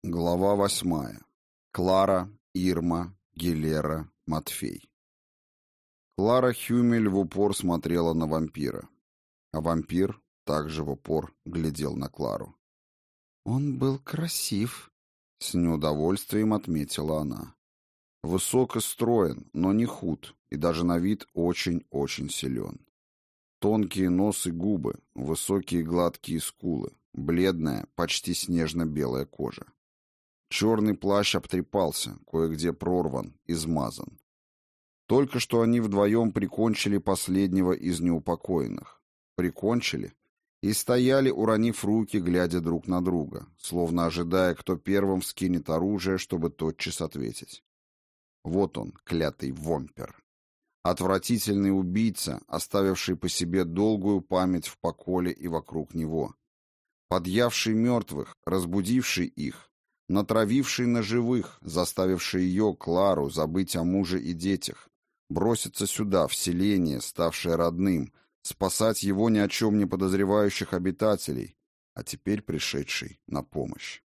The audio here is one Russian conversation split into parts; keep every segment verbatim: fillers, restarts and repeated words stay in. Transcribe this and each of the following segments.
Глава восьмая. Клара, Ирма, Гилера, Матфей. Клара Хюмель в упор смотрела на вампира, а вампир также в упор глядел на Клару. «Он был красив», — с неудовольствием отметила она. Высок и строен, но не худ, и даже на вид очень-очень силен. Тонкие нос и губы, высокие гладкие скулы, бледная, почти снежно-белая кожа. Черный плащ обтрепался, кое-где прорван, измазан. Только что они вдвоем прикончили последнего из неупокоенных. Прикончили и стояли, уронив руки, глядя друг на друга, словно ожидая, кто первым вскинет оружие, чтобы тотчас ответить. Вот он, клятый вомпер. Отвратительный убийца, оставивший по себе долгую память в поколе и вокруг него. Подъявший мертвых, разбудивший их, натравивший на живых, заставивший ее, Клару, забыть о муже и детях, броситься сюда, в селение, ставшее родным, спасать его ни о чем не подозревающих обитателей, а теперь пришедший на помощь.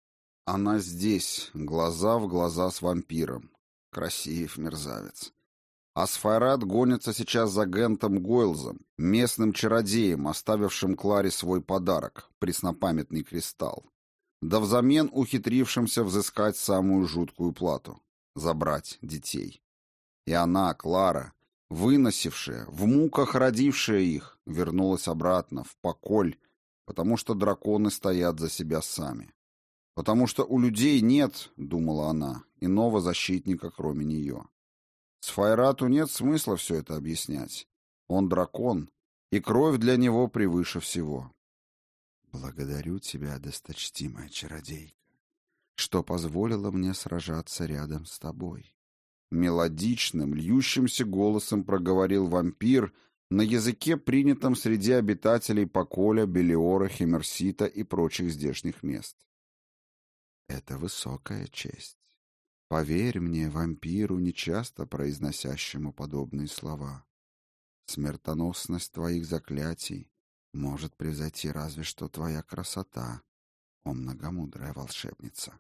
Она здесь, глаза в глаза с вампиром. Красив мерзавец. Асфайрат гонится сейчас за Гентом Гойлзом, местным чародеем, оставившим Кларе свой подарок, преснопамятный кристалл. Да взамен ухитрившимся взыскать самую жуткую плату — забрать детей. И она, Клара, выносившая, в муках родившая их, вернулась обратно, в поколь, потому что драконы стоят за себя сами. Потому что у людей нет, думала она, иного защитника, кроме нее. Сфайрату нет смысла все это объяснять. Он дракон, и кровь для него превыше всего. «Благодарю тебя, досточтимая чародейка, что позволила мне сражаться рядом с тобой». Мелодичным, льющимся голосом проговорил вампир на языке, принятом среди обитателей Поколя, Белиора, Химерсита и прочих здешних мест. «Это высокая честь. Поверь мне, вампиру, нечасто произносящему подобные слова. Смертоносность твоих заклятий может превзойти разве что твоя красота, о многомудрая волшебница».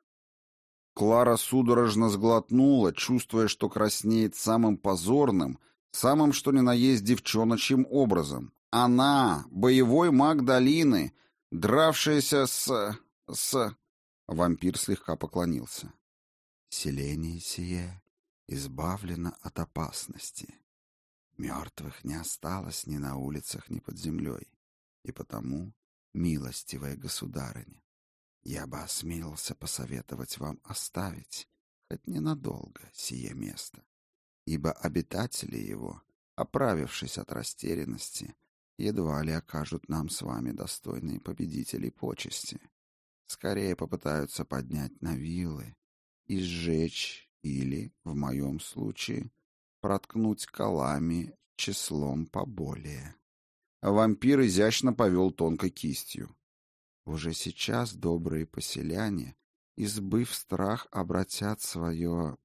Клара судорожно сглотнула, чувствуя, что краснеет самым позорным, самым что ни на есть девчоночьим образом. Она, боевой маг долины, дравшаяся с... с... Вампир слегка поклонился. «Селение сие избавлено от опасности. Мертвых не осталось ни на улицах, ни под землей. И потому, милостивая государыня, я бы осмелился посоветовать вам оставить, хоть ненадолго, сие место, ибо обитатели его, оправившись от растерянности, едва ли окажут нам с вами достойные победителей почести. Скорее попытаются поднять на вилы и сжечь или, в моем случае, проткнуть колами числом поболее». Вампир изящно повел тонкой кистью. «Уже сейчас добрые поселяне, избыв страх, обратят свое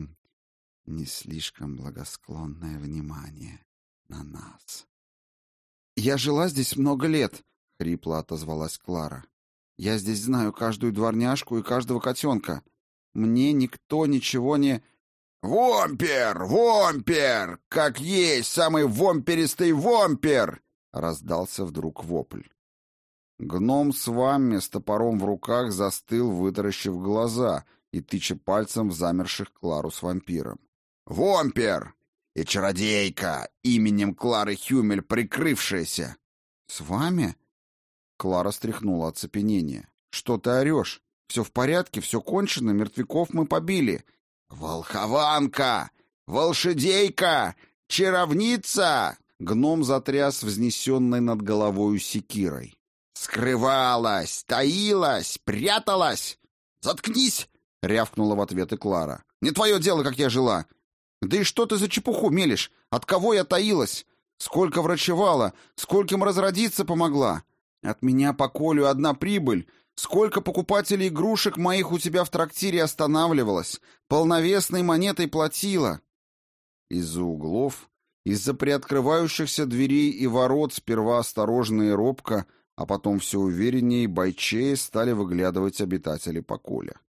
не слишком благосклонное внимание на нас». «Я жила здесь много лет», — хрипло отозвалась Клара. «Я здесь знаю каждую дворняжку и каждого котенка. Мне никто ничего не...» «Вомпер! Вомпер! Как есть самый вомперистый вомпер!» — раздался вдруг вопль. Гном с вами с топором в руках застыл, вытаращив глаза и тыча пальцем в замерших Клару с вампиром. «Вомпер! И чародейка, именем Клары Хюмель прикрывшаяся!» «С вами?» Клара стряхнула оцепенение. «Что ты орешь? Все в порядке, все кончено, мертвяков мы побили». «Волхованка! Волшедейка! Чаровница!» Гном затряс взнесенной над головою секирой. «Скрывалась, таилась, пряталась!» «Заткнись!» — рявкнула в ответ и Клара. «Не твое дело, как я жила! Да и что ты за чепуху мелешь? От кого я таилась? Сколько врачевала, скольким разродиться помогла? От меня по Колю одна прибыль. Сколько покупателей игрушек моих у тебя в трактире останавливалось, полновесной монетой платила». Из-за углов, из-за приоткрывающихся дверей и ворот сперва осторожно и робко, а потом все увереннее и бойчее стали выглядывать обитатели Поколя.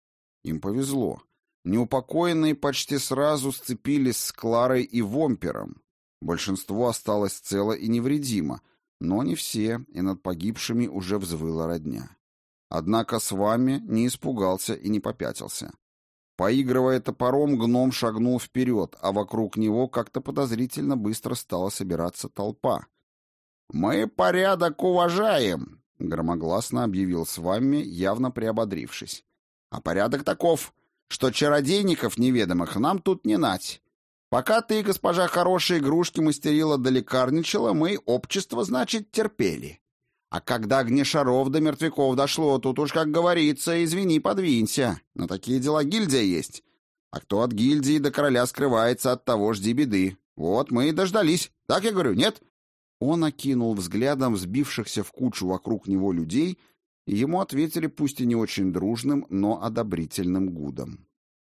Им повезло. Неупокоенные почти сразу сцепились с Кларой и Вомпером. Большинство осталось цело и невредимо, но не все, и над погибшими уже взвыла родня. Однако с вами не испугался и не попятился. Поигрывая топором, гном шагнул вперед, а вокруг него как-то подозрительно быстро стала собираться толпа. «Мы порядок уважаем», — громогласно объявил с вами, явно приободрившись. «А порядок таков, что чародейников неведомых нам тут не нать. Пока ты, госпожа, хорошие игрушки мастерила да лекарничала, мы общество, значит, терпели. А когда огнешаров до мертвяков дошло, тут уж, как говорится, извини, подвинься. На такие дела гильдия есть. А кто от гильдии до короля скрывается, от того жди беды. Вот мы и дождались. Так я говорю, нет?» Он окинул взглядом взбившихся в кучу вокруг него людей, и ему ответили пусть и не очень дружным, но одобрительным гудом.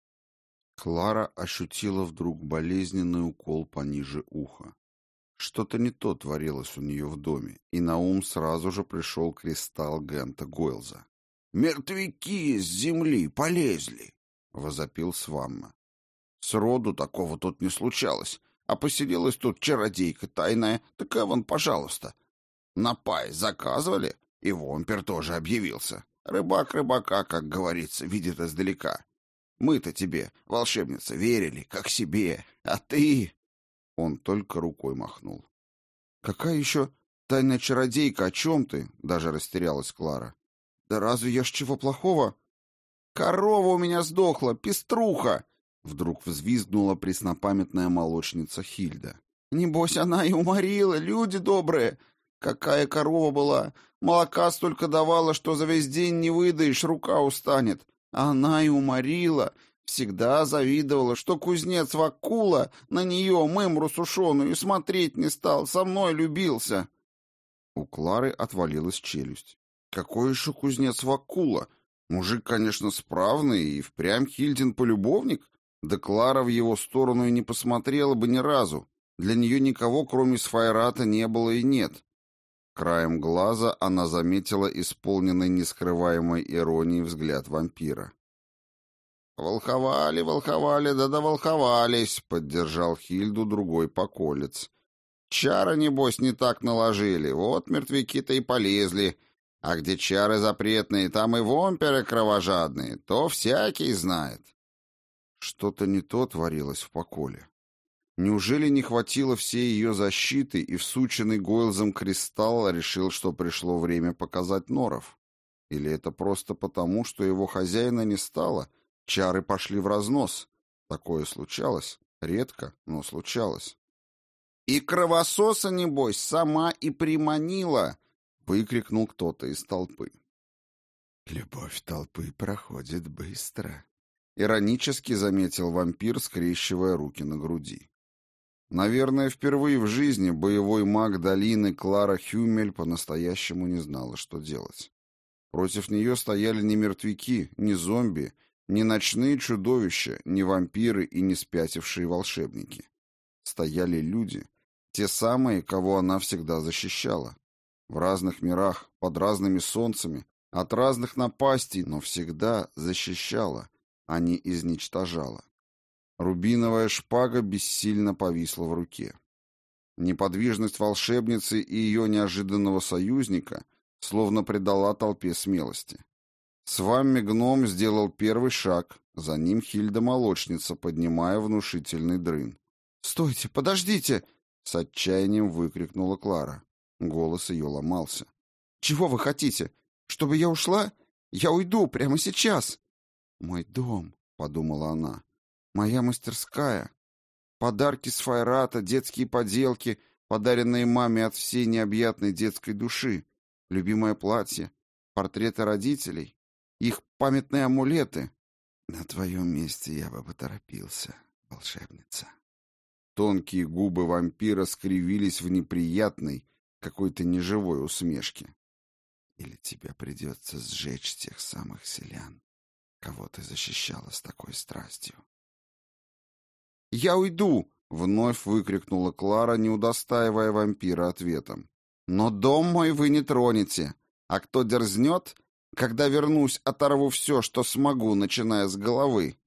Клара ощутила вдруг болезненный укол пониже уха. Что-то не то творилось у нее в доме, и на ум сразу же пришел кристалл Гента Гойлза. «Мертвяки с земли полезли!» — возопил Свамма. «Сроду такого тут не случалось, а поселилась тут чародейка тайная, такая вон, пожалуйста. На пай заказывали, и Вомпер тоже объявился. Рыбак рыбака, как говорится, видит издалека. Мы-то тебе, волшебница, верили, как себе, а ты...» Он только рукой махнул. «Какая еще тайная чародейка? О чем ты?» — даже растерялась Клара. «Да разве я ж чего плохого?» «Корова у меня сдохла, пеструха!» — вдруг взвизгнула преснопамятная молочница Хильда. «Небось, она и уморила, люди добрые! Какая корова была! Молока столько давала, что за весь день не выдаешь, рука устанет. А она и уморила!» Всегда завидовала, что кузнец Вакула на нее, мымру сушеную, и смотреть не стал, со мной любился. У Клары отвалилась челюсть. Какой еще кузнец Вакула? Мужик, конечно, справный и впрямь Хильдин полюбовник. Да Клара в его сторону и не посмотрела бы ни разу. Для нее никого, кроме Сфайрата, не было и нет. Краем глаза она заметила исполненный нескрываемой иронией взгляд вампира. «Волховали, волховали, да доволховались», — поддержал Хильду другой поколец. «Чары, небось, не так наложили, вот мертвяки-то и полезли. А где чары запретные, там и вомперы кровожадные, то всякий знает». Что-то не то творилось в поколе. Неужели не хватило всей ее защиты, и всученный Гойлзом кристалл решил, что пришло время показать норов? Или это просто потому, что его хозяина не стало? Чары пошли в разнос. Такое случалось. Редко, но случалось. «И кровососа, небось, сама и приманила!» — выкрикнул кто-то из толпы. «Любовь толпы проходит быстро», — иронически заметил вампир, скрещивая руки на груди. Наверное, впервые в жизни боевой маг долины Клара Хюмель по-настоящему не знала, что делать. Против нее стояли не мертвяки, не зомби, не ночные чудовища, не вампиры и не спятившие волшебники. Стояли люди, те самые, кого она всегда защищала. В разных мирах, под разными солнцами, от разных напастей, но всегда защищала, а не изничтожала. Рубиновая шпага бессильно повисла в руке. Неподвижность волшебницы и ее неожиданного союзника словно придала толпе смелости. С вами гном сделал первый шаг, за ним Хильда-молочница, поднимая внушительный дрын. «Стойте, подождите!» — с отчаянием выкрикнула Клара. Голос ее ломался. «Чего вы хотите? Чтобы я ушла? Я уйду прямо сейчас!» «Мой дом», — подумала она, — «моя мастерская. Подарки с Файрата, детские поделки, подаренные маме от всей необъятной детской души, любимое платье, портреты родителей, их памятные амулеты. На твоем месте я бы поторопился, волшебница». Тонкие губы вампира скривились в неприятной, какой-то неживой усмешке. «Или тебе придется сжечь тех самых селян, кого ты защищала с такой страстью». «Я уйду!» — вновь выкрикнула Клара, не удостаивая вампира ответом. «Но дом мой вы не тронете, а кто дерзнет, Когда вернусь, оторву все, что смогу, начиная с головы.